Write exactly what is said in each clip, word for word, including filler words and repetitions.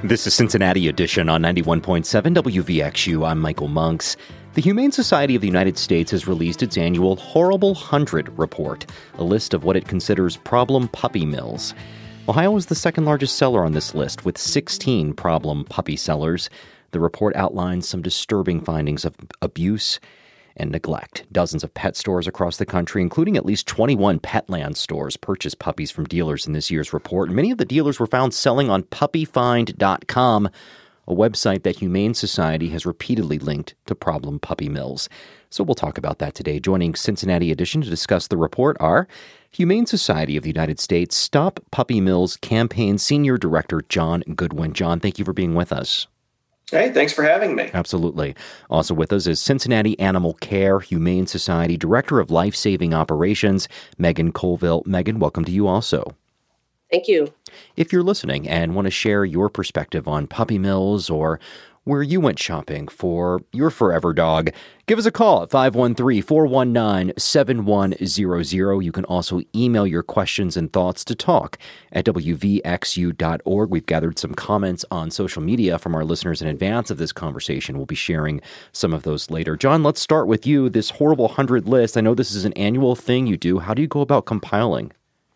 This is Cincinnati Edition on ninety-one point seven W V X U. I'm Michael Monks. The Humane Society of the United States has released its annual Horrible Hundred report, a list of what it considers problem puppy mills. Ohio is the second largest seller on this list, with sixteen problem puppy sellers. The report outlines some disturbing findings of abuse and neglect. Dozens of pet stores across the country, including at least twenty-one Petland stores, purchased puppies from dealers in this year's report. Many of the dealers were found selling on puppy find dot com, a website that Humane Society has repeatedly linked to problem puppy mills. So we'll talk about that today. Joining Cincinnati Edition to discuss the report are Humane Society of the United States Stop Puppy Mills Campaign Senior Director John Goodwin. John, thank you for being with us. Hey, thanks for having me. Absolutely. Also with us is Cincinnati Animal Care Humane Society Director of Life-Saving Operations, Megan Colville. Megan, welcome to you also. Thank you. If you're listening and want to share your perspective on puppy mills or where you went shopping for your forever dog, give us a call at five one three, four one nine, seven one zero zero. You can also email your questions and thoughts to talk at W V X U dot org. We've gathered some comments on social media from our listeners in advance of this conversation. We'll be sharing some of those later. John, let's start with you. This Horrible Hundred list, I know this is an annual thing you do. How do you go about compiling?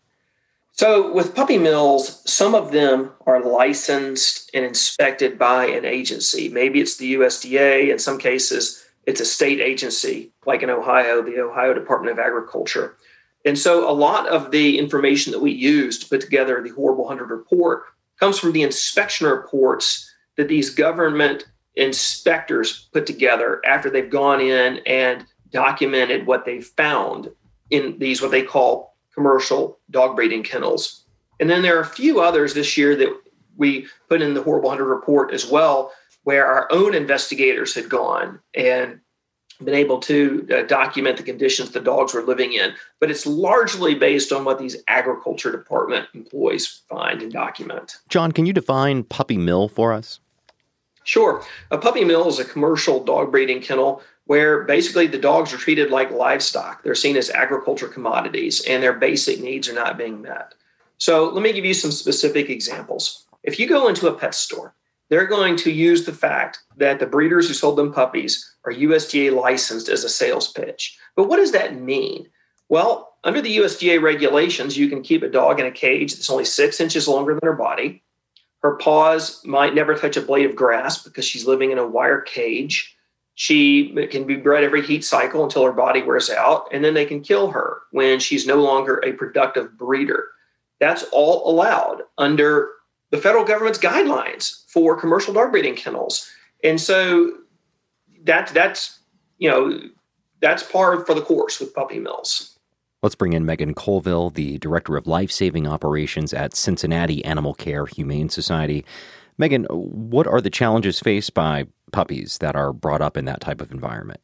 So with puppy mills, some of them are licensed and inspected by an agency. Maybe it's the U S D A. In some cases, it's a state agency, like in Ohio, the Ohio Department of Agriculture. And so a lot of the information that we use to put together the Horrible Hundred report comes from the inspection reports that these government inspectors put together after they've gone in and documented what they found in these, what they call commercial dog breeding kennels. And then there are a few others this year that we put in the Horrible Hundred report as well, where our own investigators had gone and been able to uh, document the conditions the dogs were living in. But it's largely based on what these agriculture department employees find and document. John, can you define puppy mill for us? Sure. A puppy mill is a commercial dog breeding kennel where basically the dogs are treated like livestock. They're seen as agriculture commodities and their basic needs are not being met. So let me give you some specific examples. If you go into a pet store, they're going to use the fact that the breeders who sold them puppies are U S D A licensed as a sales pitch. But what does that mean? Well, under the U S D A regulations, you can keep a dog in a cage that's only six inches longer than her body. Her paws might never touch a blade of grass because she's living in a wire cage. She can be bred every heat cycle until her body wears out, and then they can kill her when she's no longer a productive breeder. That's all allowed under the federal government's guidelines for commercial dog breeding kennels. And so that, that's, you know, that's par for the course with puppy mills. Let's bring in Megan Colville, the Director of Life-Saving Operations at Cincinnati Animal Care Humane Society. Megan, what are the challenges faced by puppies that are brought up in that type of environment?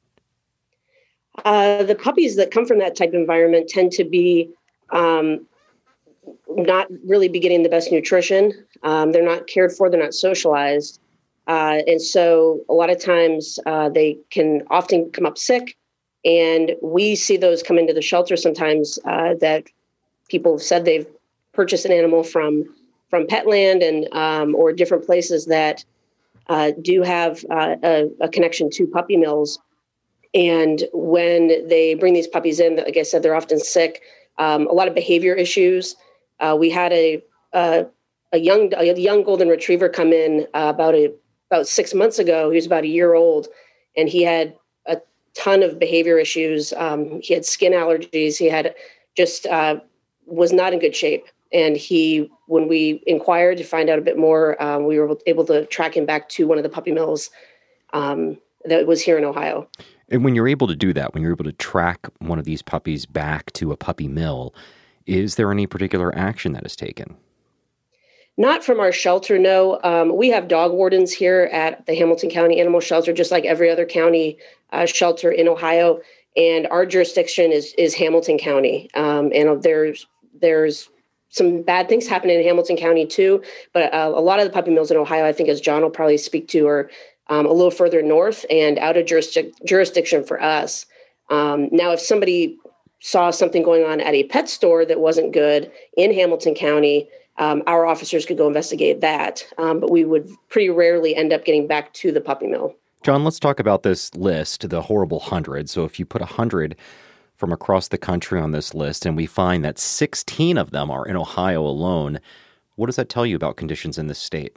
Uh, the puppies that come from that type of environment tend to be um, not really be getting the best nutrition. Um, they're not cared for. They're not socialized. Uh, and so a lot of times uh, they can often come up sick. And we see those come into the shelter sometimes uh, that people have said they've purchased an animal from from Petland and um, or different places that uh, do have uh, a, a connection to puppy mills. And when they bring these puppies in, like I said, they're often sick. Um, a lot of behavior issues. Uh, we had a, a a young a young golden retriever come in uh, about a about six months ago. He was about a year old, and he had a ton of behavior issues. Um, he had skin allergies. He had just uh, was not in good shape. And he, when we inquired to find out a bit more, um, we were able to track him back to one of the puppy mills um, that was here in Ohio. And when you're able to do that, when you're able to track one of these puppies back to a puppy mill, is there any particular action that is taken? Not from our shelter, no. Um, we have dog wardens here at the Hamilton County Animal Shelter, just like every other county uh, shelter in Ohio. And our jurisdiction is is Hamilton County. Um, and there's there's some bad things happening in Hamilton County too, but uh, a lot of the puppy mills in Ohio, I think, as John will probably speak to, are um, a little further north and out of jurisdic- jurisdiction for us. Um, now, if somebody saw something going on at a pet store that wasn't good in Hamilton County, um, our officers could go investigate that. Um, but we would pretty rarely end up getting back to the puppy mill. John, let's talk about this list, the horrible hundred. So if you put a hundred from across the country on this list and we find that sixteen of them are in Ohio alone, what does that tell you about conditions in this state?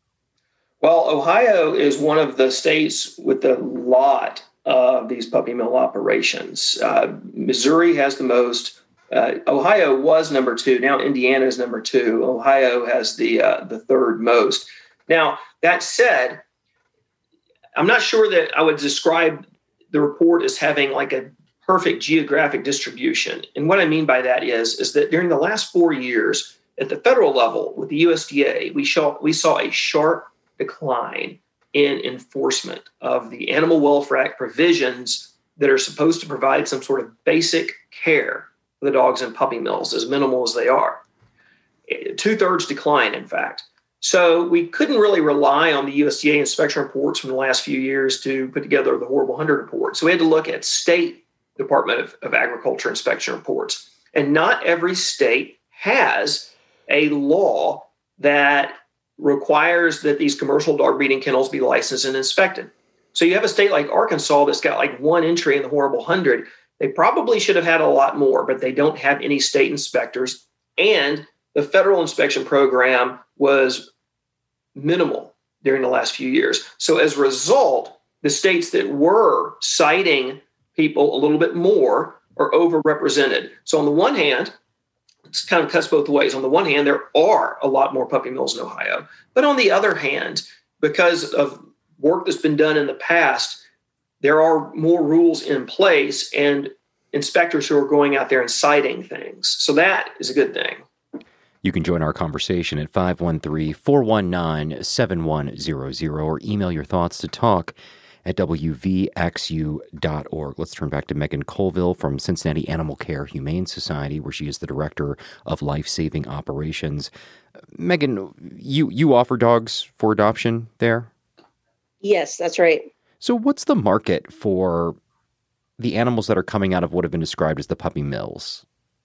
Well, Ohio is one of the states with a lot of these puppy mill operations. Uh, Missouri has the most. Uh, Ohio was number two. Now Indiana is number two. Ohio has the uh, the third most. Now, that said, I'm not sure that I would describe the report as having like a perfect geographic distribution. And what I mean by that is, is that during the last four years at the federal level with the U S D A, we saw, we saw a sharp decline in enforcement of the Animal Welfare Act provisions that are supposed to provide some sort of basic care for the dogs in puppy mills, as minimal as they are. Two-thirds decline, in fact. So we couldn't really rely on the U S D A inspection reports from the last few years to put together the Horrible Hundred report. So we had to look at state Department of, of Agriculture inspection reports. And not every state has a law that requires that these commercial dog breeding kennels be licensed and inspected. So you have a state like Arkansas that's got like one entry in the Horrible Hundred. They probably should have had a lot more, but they don't have any state inspectors. And the federal inspection program was minimal during the last few years. So as a result, the states that were citing people a little bit more are overrepresented. So on the one hand, it's kind of cuts both ways. On the one hand, there are a lot more puppy mills in Ohio. But on the other hand, because of work that's been done in the past, there are more rules in place and inspectors who are going out there and citing things. So that is a good thing. You can join our conversation at five one three, four one nine, seven one zero zero or email your thoughts to talk at w v x u dot org. Let's turn back to Megan Colville from Cincinnati Animal Care Humane Society, where she is the director of life-saving operations. Megan, you, you offer dogs for adoption there? Yes, that's right. So what's the market for the animals that are coming out of what have been described as the puppy mills?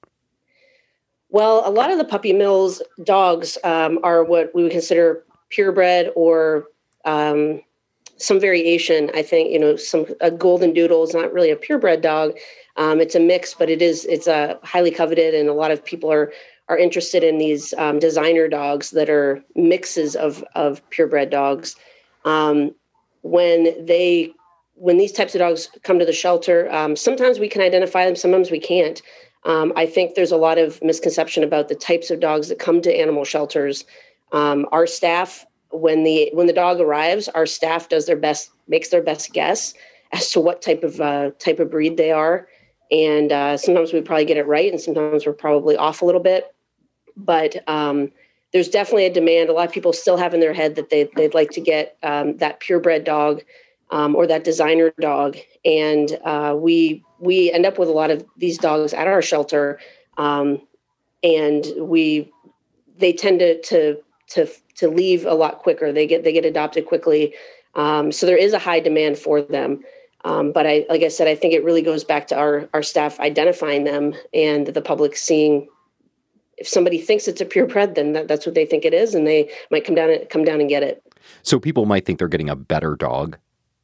Well, a lot of the puppy mills dogs um, are what we would consider purebred or um, some variation. I think, you know, some a golden doodle is not really a purebred dog. Um, it's a mix, but it is it's a highly coveted, and a lot of people are are interested in these um, designer dogs that are mixes of of purebred dogs. Um, when they when these types of dogs come to the shelter, um, sometimes we can identify them, sometimes we can't. Um, I think there's a lot of misconception about the types of dogs that come to animal shelters. Um, our staff, when the when the dog arrives, our staff does their best, makes their best guess as to what type of uh, type of breed they are. And uh, sometimes we probably get it right, and sometimes we're probably off a little bit. But um, there's definitely a demand. A lot of people still have in their head that they they'd like to get um, that purebred dog um, or that designer dog, and uh, we. We end up with a lot of these dogs at our shelter, um, and we they tend to, to to to leave a lot quicker. They get they get adopted quickly, um, so there is a high demand for them. Um, but I, like I said, I think it really goes back to our our staff identifying them and the public seeing if somebody thinks it's a purebred, then that, that's what they think it is, and they might come down and come down and get it. So people might think they're getting a better dog.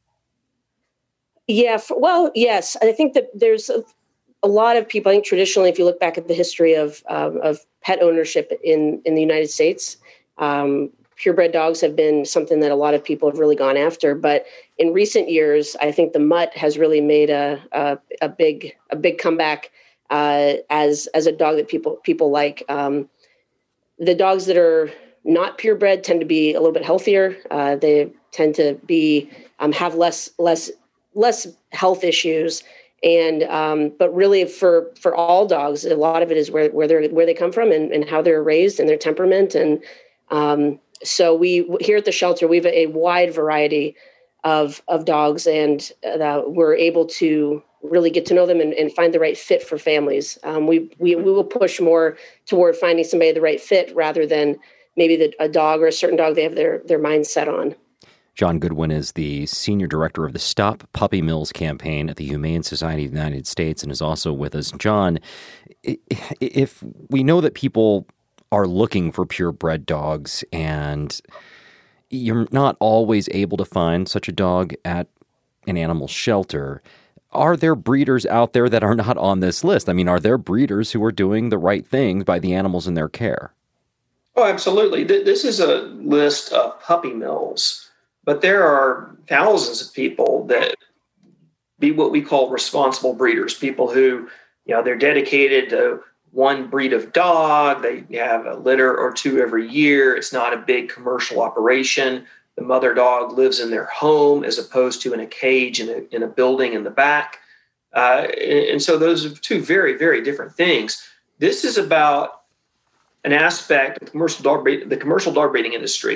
Yeah, for, well, yes. I think that there's a, a lot of people, I think traditionally, if you look back at the history of um, of pet ownership in, in the United States, um, purebred dogs have been something that a lot of people have really gone after. But in recent years, I think the mutt has really made a a, a big a big comeback uh, as as a dog that people people like. Um, the dogs that are not purebred tend to be a little bit healthier. Uh, they tend to be um, have less less. less health issues. And, um, but really for, for all dogs, a lot of it is where, where they're, where they come from and, and how they're raised and their temperament. And, um, so we, here at the shelter, we have a wide variety of, of dogs, and uh, we're able to really get to know them and, and find the right fit for families. Um, we, we, we will push more toward finding somebody the right fit rather than maybe the, a dog or a certain dog they have their, their mind set on. John Goodwin is the senior director of the Stop Puppy Mills campaign at the Humane Society of the United States and is also with us. John, if we know that people are looking for purebred dogs, and you're not always able to find such a dog at an animal shelter. Are there breeders out there that are not on this list? I mean, are there breeders who are doing the right things by the animals in their care? Oh, absolutely. This is a list of puppy mills, but there are thousands of people that be what we call responsible breeders, people who, you know, they're dedicated to one breed of dog. They have a litter or two every year. It's not a big commercial operation. The mother dog lives in their home as opposed to in a cage in a, in a building in the back. Uh, and, and so those are two very, very different things. This is about an aspect of commercial dog breed, the commercial dog breeding industry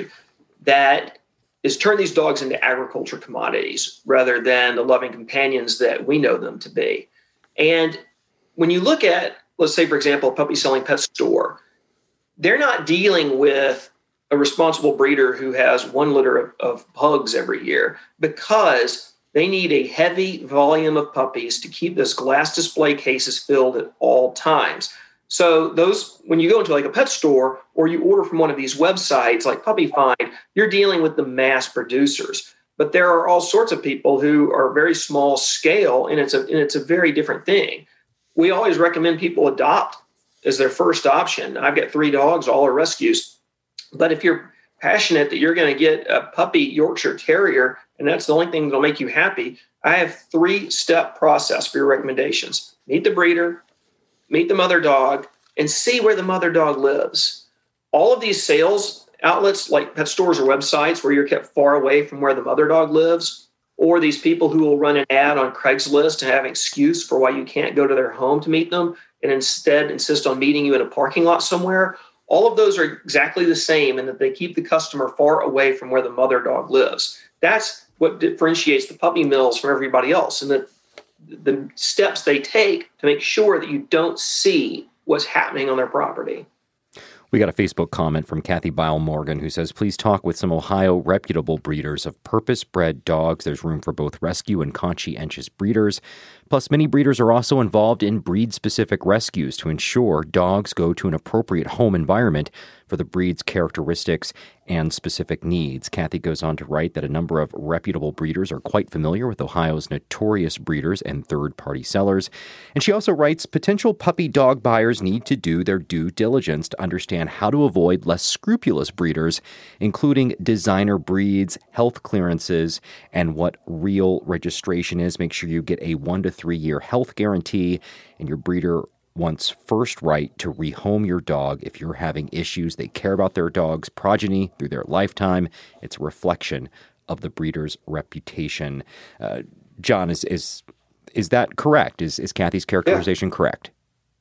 that is turn these dogs into agriculture commodities rather than the loving companions that we know them to be. And when you look at, let's say, for example, a puppy selling pet store, they're not dealing with a responsible breeder who has one litter of, of pugs every year, because they need a heavy volume of puppies to keep those glass display cases filled at all times. So those, when you go into like a pet store or you order from one of these websites like Puppy Find, you're dealing with the mass producers. But there are all sorts of people who are very small scale, and it's a and it's a very different thing. We always recommend people adopt as their first option. I've got three dogs, all are rescues. But if you're passionate that you're going to get a puppy Yorkshire Terrier, and that's the only thing that'll make you happy, I have three-step process for your recommendations. Meet the breeder, meet the mother dog, and see where the mother dog lives. All of these sales outlets like pet stores or websites where you're kept far away from where the mother dog lives, or these people who will run an ad on Craigslist and have an excuse for why you can't go to their home to meet them and instead insist on meeting you in a parking lot somewhere, all of those are exactly the same in that they keep the customer far away from where the mother dog lives. That's what differentiates the puppy mills from everybody else, and that the steps they take to make sure that you don't see what's happening on their property. We got a Facebook comment from Kathy Bile Morgan who says, please talk with some Ohio reputable breeders of purpose-bred dogs. There's room for both rescue and conscientious breeders. Plus, many breeders are also involved in breed-specific rescues to ensure dogs go to an appropriate home environment for the breed's characteristics and specific needs. Kathy goes on to write that a number of reputable breeders are quite familiar with Ohio's notorious breeders and third-party sellers. And she also writes, potential puppy dog buyers need to do their due diligence to understand how to avoid less scrupulous breeders, including designer breeds, health clearances, and what real registration is. Make sure you get a one to three year health guarantee, and your breeder wants first right to rehome your dog if you're having issues. They care about their dog's progeny through their lifetime. It's a reflection of the breeder's reputation. Uh, John, is is is that correct? Is is Kathy's characterization yeah. correct?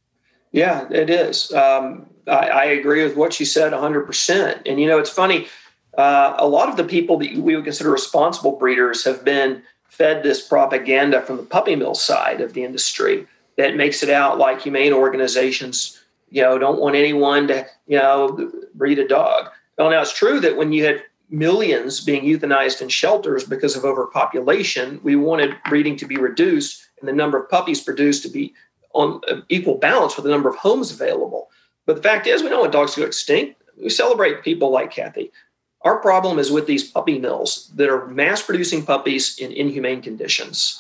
Yeah, it is. Um, I, I agree with what she said one hundred percent. And, you know, it's funny. Uh, a lot of the people that we would consider responsible breeders have been fed this propaganda from the puppy mill side of the industry that makes it out like humane organizations, you know, don't want anyone to, you know, breed a dog. Well, now it's true that when you had millions being euthanized in shelters because of overpopulation, we wanted breeding to be reduced and the number of puppies produced to be on equal balance with the number of homes available. But the fact is, we don't want dogs to go extinct. We celebrate people like Kathy. Our problem is with these puppy mills that are mass producing puppies in inhumane conditions.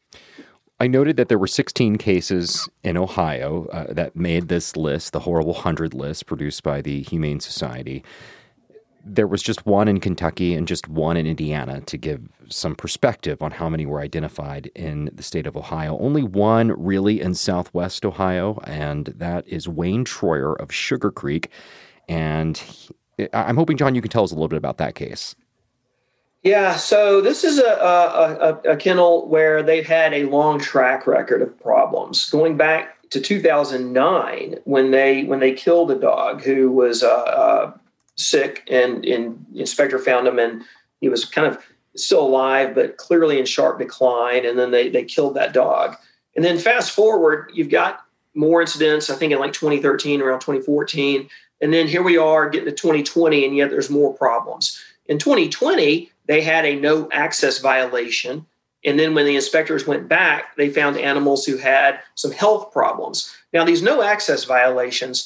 I noted that there were sixteen cases in Ohio uh, that made this list, the horrible one hundred list produced by the Humane Society. There was just one in Kentucky and just one in Indiana to give some perspective on how many were identified in the state of Ohio. Only one really in Southwest Ohio, and that is Wayne Troyer of Sugar Creek. And he, I'm hoping, John, you can tell us a little bit about that case. Yeah, so this is a, a, a kennel where they've had a long track record of problems, going back to two thousand nine when they when they killed a dog who was uh, uh, sick, and, and the inspector found him, and he was kind of still alive, but clearly in sharp decline, and then they they killed that dog. And then fast forward, you've got more incidents, I think in like twenty thirteen, around twenty fourteen, and then here we are getting to twenty twenty, and yet there's more problems. In twenty twenty, they had a no access violation. And then when the inspectors went back, they found animals who had some health problems. Now, these no access violations,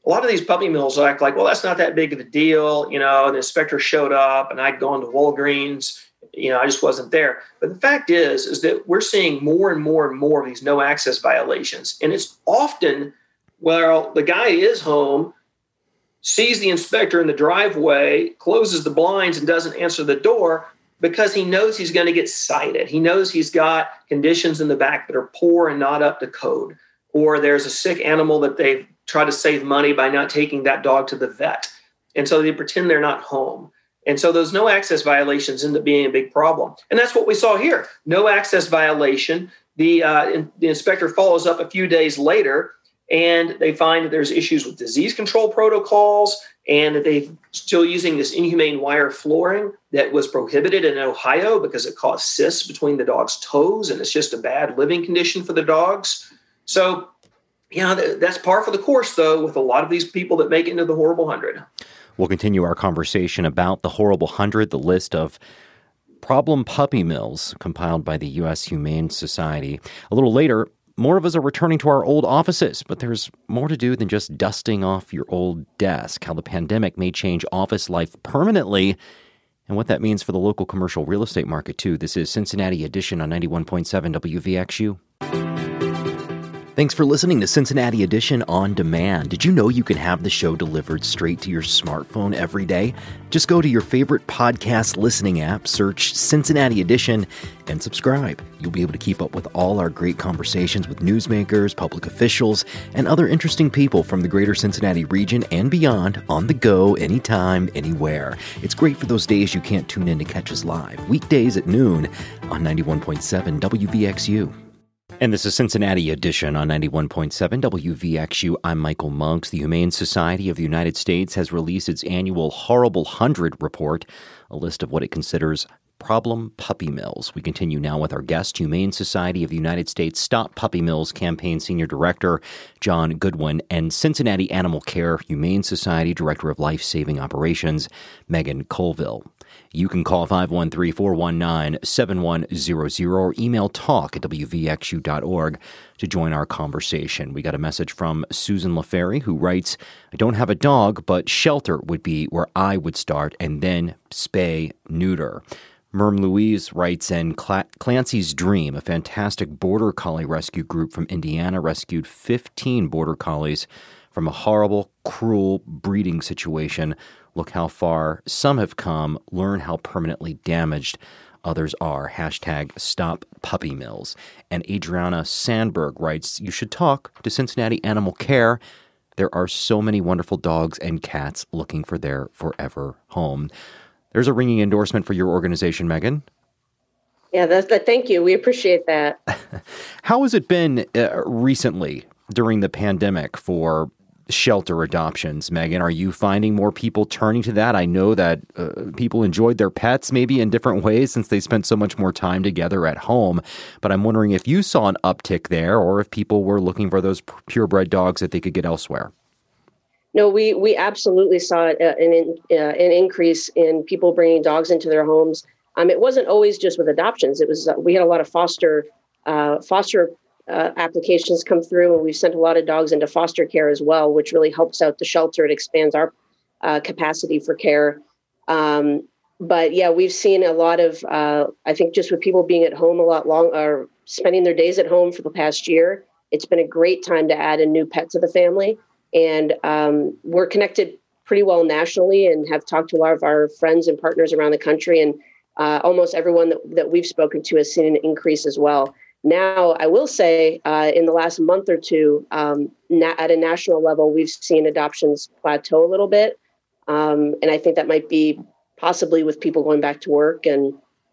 a lot of these puppy mills act like, well, that's not that big of a deal. You know, the inspector showed up and I'd gone to Walgreens. You know, I just wasn't there. But the fact is, is that we're seeing more and more and more of these no access violations. And it's often, well, the guy is home, sees the inspector in the driveway, closes the blinds and doesn't answer the door because he knows he's going to get cited. He knows he's got conditions in the back that are poor and not up to code. Or there's a sick animal that they've tried to save money by not taking that dog to the vet. And so they pretend they're not home. And so those no access violations end up being a big problem. And that's what we saw here. No access violation. The, uh, in, the inspector follows up a few days later, and they find that there's issues with disease control protocols and that they're still using this inhumane wire flooring that was prohibited in Ohio because it caused cysts between the dog's toes, and it's just a bad living condition for the dogs. So, you know, that's par for the course, though, with a lot of these people that make it into the Horrible Hundred. We'll continue our conversation about the Horrible Hundred, the list of problem puppy mills compiled by the U S Humane Society. A little later, more of us are returning to our old offices, but there's more to do than just dusting off your old desk. How the pandemic may change office life permanently, and what that means for the local commercial real estate market, too. This is Cincinnati Edition on ninety-one point seven W V X U. Thanks for listening to Cincinnati Edition On Demand. Did you know you can have the show delivered straight to your smartphone every day? Just go to your favorite podcast listening app, search Cincinnati Edition, and subscribe. You'll be able to keep up with all our great conversations with newsmakers, public officials, and other interesting people from the greater Cincinnati region and beyond on the go, anytime, anywhere. It's great for those days you can't tune in to catch us live, weekdays at noon on ninety-one point seven W V X U. And this is Cincinnati Edition on ninety-one point seven W V X U. I'm Michael Monks. The Humane Society of the United States has released its annual Horrible Hundred report, a list of what it considers problem puppy mills. We continue now with our guest, Humane Society of the United States Stop Puppy Mills Campaign Senior Director John Goodwin and Cincinnati Animal Care Humane Society Director of Life Saving Operations Megan Colville. You can call five one three, four one nine, seven one zero zero or email talk at w v x u dot org to join our conversation. We got a message from Susan LaFerry, who writes, I don't have a dog, but shelter would be where I would start and then spay neuter. Merm Louise writes in, Cla- Clancy's Dream, a fantastic border collie rescue group from Indiana, rescued fifteen border collies from a horrible, cruel breeding situation. Look how far some have come. Learn how permanently damaged others are. Hashtag Stop Puppy Mills. And Adriana Sandberg writes, you should talk to Cincinnati Animal Care. There are so many wonderful dogs and cats looking for their forever home. There's a ringing endorsement for your organization, Megan. Yeah, that's that. Thank you. We appreciate that. How has it been uh, recently during the pandemic for shelter adoptions, Megan? Are you finding more people turning to that? I know that uh, people enjoyed their pets maybe in different ways since they spent so much more time together at home. But I'm wondering if you saw an uptick there or if people were looking for those purebred dogs that they could get elsewhere. No, we we absolutely saw uh, an uh, an increase in people bringing dogs into their homes. Um, it wasn't always just with adoptions. It was uh, we had a lot of foster uh, foster uh, applications come through, and we've sent a lot of dogs into foster care as well, which really helps out the shelter. It expands our uh, capacity for care. Um, but yeah, we've seen a lot of uh, I think just with people being at home a lot long or spending their days at home for the past year, it's been a great time to add a new pet to the family. And um, we're connected pretty well nationally and have talked to a lot of our friends and partners around the country. And uh, almost everyone that, that we've spoken to has seen an increase as well. Now, I will say uh, in the last month or two, um, na- at a national level, we've seen adoptions plateau a little bit. Um, and I think that might be possibly with people going back to work and,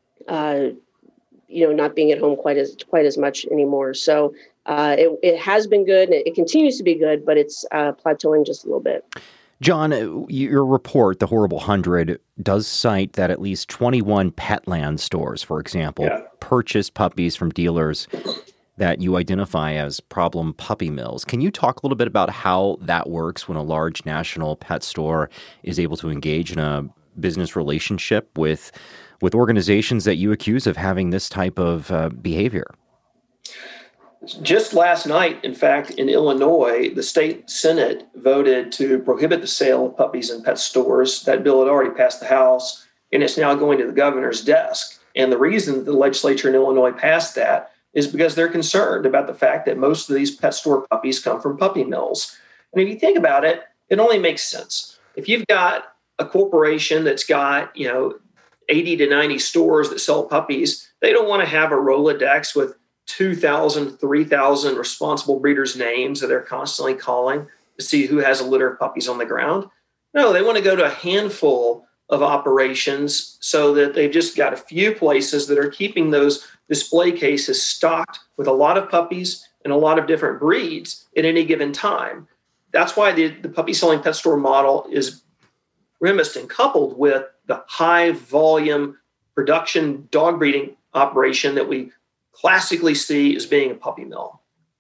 uh, you know, not being at home quite as quite as much anymore. So Uh, it, it has been good, and it, it continues to be good, but it's uh, plateauing just a little bit. John, your report, The Horrible Hundred, does cite that at least twenty-one Petland stores, for example, yeah. purchase puppies from dealers that you identify as problem puppy mills. Can you talk a little bit about how that works when a large national pet store is able to engage in a business relationship with with organizations that you accuse of having this type of uh, behavior? Just last night, in fact, in Illinois, the state Senate voted to prohibit the sale of puppies in pet stores. That bill had already passed the House, and it's now going to the governor's desk. And the reason the legislature in Illinois passed that is because they're concerned about the fact that most of these pet store puppies come from puppy mills. And if you think about it, it only makes sense. If you've got a corporation that's got, you know, eighty to ninety stores that sell puppies, they don't want to have a Rolodex with two thousand, three thousand responsible breeders' names that they're constantly calling to see who has a litter of puppies on the ground. No, they want to go to a handful of operations so that they've just got a few places that are keeping those display cases stocked with a lot of puppies and a lot of different breeds at any given time. That's why the, the puppy selling pet store model is premised and coupled with the high volume production dog breeding operation that we classically see as being a puppy mill.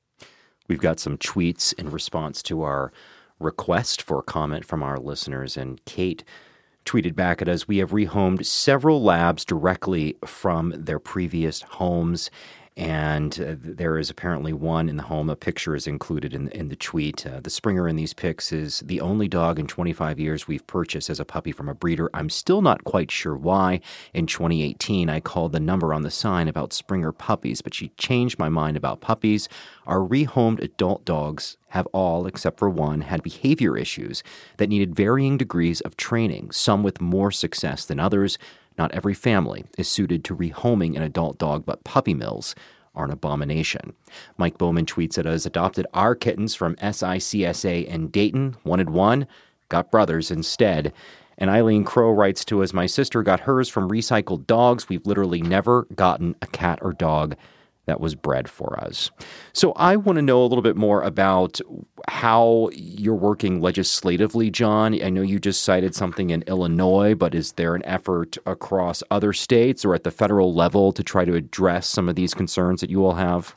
We've got some tweets in response to our request for comment from our listeners, and Kate tweeted back at us, "We have rehomed several labs directly from their previous homes." And uh, there is apparently one in the home. A picture is included in, in the tweet. Uh, the Springer in these pics is the only dog in twenty-five years we've purchased as a puppy from a breeder. I'm still not quite sure why. In twenty eighteen, I called the number on the sign about Springer puppies, but she changed my mind about puppies. Our rehomed adult dogs have all, except for one, had behavior issues that needed varying degrees of training, some with more success than others. Not every family is suited to rehoming an adult dog, but puppy mills are an abomination. Mike Bowman tweets at us, "Adopted our kittens from S I C S A in Dayton, wanted one, got brothers instead." And Eileen Crow writes to us, "My sister got hers from recycled dogs. We've literally never gotten a cat or dog that was bred for us." So I want to know a little bit more about how you're working legislatively, John. I know you just cited something in Illinois, but is there an effort across other states or at the federal level to try to address some of these concerns that you all have?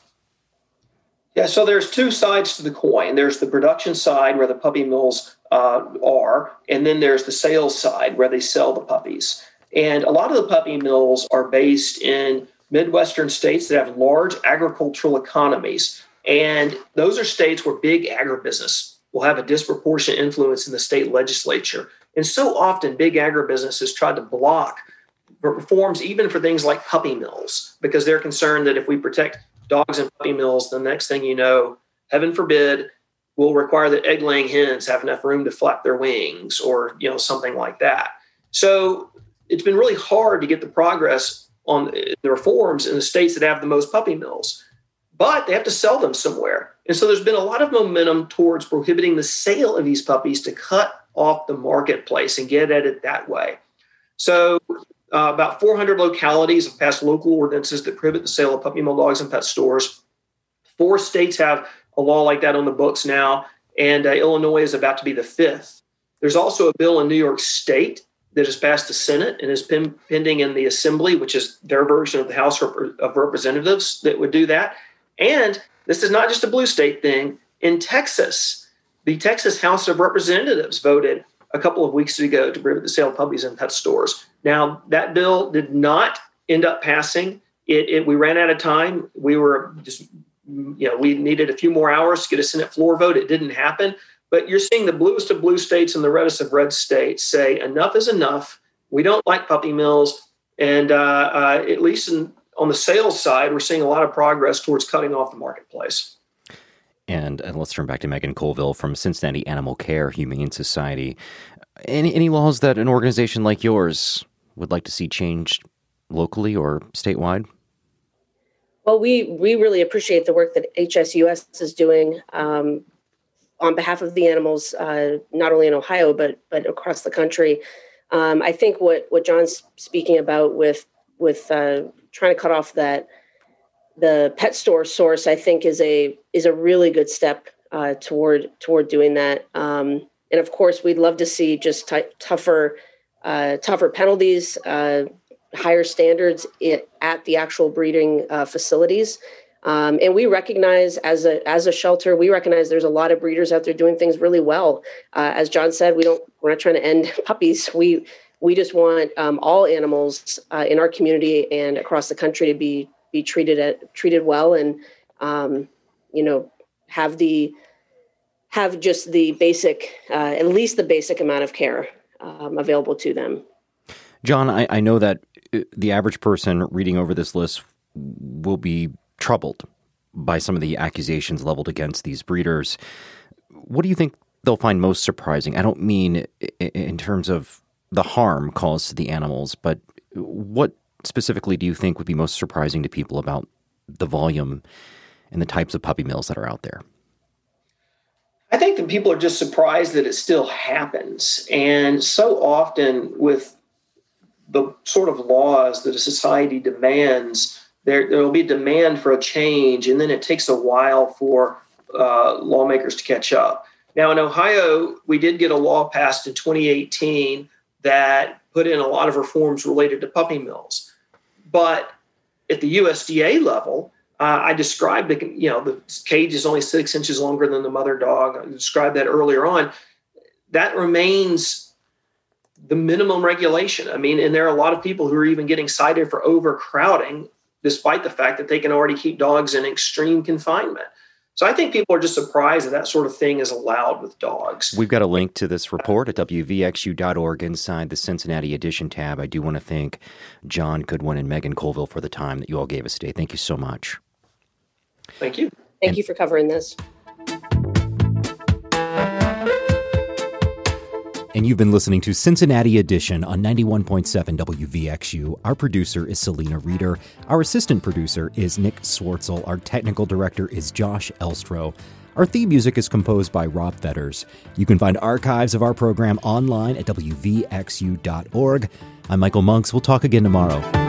Yeah, so there's two sides to the coin. There's the production side where the puppy mills uh, are, and then there's the sales side where they sell the puppies. And a lot of the puppy mills are based in Midwestern states that have large agricultural economies. And those are states where big agribusiness will have a disproportionate influence in the state legislature. And so often big agribusiness has tried to block reforms even for things like puppy mills, because they're concerned that if we protect dogs and puppy mills, the next thing you know, heaven forbid, will require that egg-laying hens have enough room to flap their wings or, you know, something like that. So it's been really hard to get the progress on the reforms in the states that have the most puppy mills, but they have to sell them somewhere. And so there's been a lot of momentum towards prohibiting the sale of these puppies to cut off the marketplace and get at it that way. So uh, about four hundred localities have passed local ordinances that prohibit the sale of puppy mill dogs in pet stores. Four states have a law like that on the books now, and uh, Illinois is about to be the fifth. There's also a bill in New York State that has passed the Senate and is pen- pending in the Assembly, which is their version of the House of Representatives that would do that. And this is not just a blue state thing. In Texas, the Texas House of Representatives voted a couple of weeks ago to prohibit the sale of puppies in pet stores. Now, that bill did not end up passing. It, it we ran out of time. We were just, you know, we needed a few more hours to get a Senate floor vote. It didn't happen. But you're seeing the bluest of blue states and the reddest of red states say enough is enough. We don't like puppy mills. And uh, uh, at least in, on the sales side, we're seeing a lot of progress towards cutting off the marketplace. And, and let's turn back to Megan Colville from Cincinnati Animal Care Humane Society. Any, any laws that an organization like yours would like to see changed locally or statewide? Well, we, we really appreciate the work that H S U S is doing um, on behalf of the animals, uh, not only in Ohio, but but across the country. Um, I think what, what John's speaking about with with uh, trying to cut off that the pet store source, I think is a is a really good step uh, toward toward doing that. Um, and of course, we'd love to see just t- tougher uh, tougher penalties, uh, higher standards it, at the actual breeding uh, facilities. Um, and we recognize as a as a shelter, we recognize there's a lot of breeders out there doing things really well. Uh, as John said, we don't we're not trying to end puppies. We we just want um, all animals uh, in our community and across the country to be be treated at, treated well. And um, you know, have the have just the basic, uh, at least the basic amount of care um, available to them. John, I, I know that the average person reading over this list will be troubled by some of the accusations leveled against these breeders. What do you think they'll find most surprising? I don't mean in terms of the harm caused to the animals, but what specifically do you think would be most surprising to people about the volume and the types of puppy mills that are out there? I think that people are just surprised that it still happens. And so often with the sort of laws that a society demands, there there will be demand for a change, and then it takes a while for uh, lawmakers to catch up. Now, in Ohio, we did get a law passed in twenty eighteen that put in a lot of reforms related to puppy mills. But at the U S D A level, uh, I described, the, you know, the cage is only six inches longer than the mother dog. I described that earlier on. That remains the minimum regulation. I mean, and there are a lot of people who are even getting cited for overcrowding, despite the fact that they can already keep dogs in extreme confinement. So I think people are just surprised that that sort of thing is allowed with dogs. We've got a link to this report at W V X U dot org inside the Cincinnati Edition tab. I do want to thank John Goodwin and Megan Colville for the time that you all gave us today. Thank you so much. Thank you. Thank and- you for covering this. And you've been listening to Cincinnati Edition on ninety-one point seven W V X U. Our producer is Selena Reeder. Our assistant producer is Nick Swartzel. Our technical director is Josh Elstro. Our theme music is composed by Rob Fetters. You can find archives of our program online at W V X U dot org. I'm Michael Monks. We'll talk again tomorrow.